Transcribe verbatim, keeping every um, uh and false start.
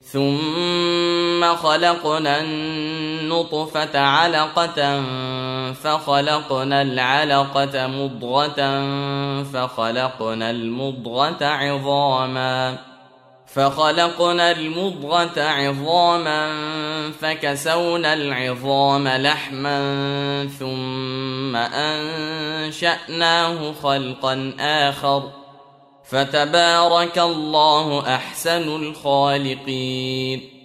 ثم خلقنا النطفة علقة فخلقنا العلقة مضغة فخلقنا المضغة عظاما فخلقنا المضغة عظاما فكسونا العظام لحما ثم أنشأناه خلقا آخر فتبارك الله أحسن الخالقين.